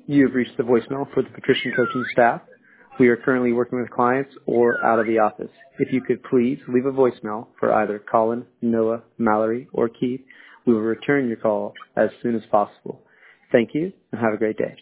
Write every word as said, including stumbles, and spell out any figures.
You have reached the voicemail for the Patrician Coaching staff. We are currently working with clients or out of the office. If you could please leave a voicemail for either Colin, Noah, Mallory, or Keith, we will return your call as soon as possible. Thank you and have a great day.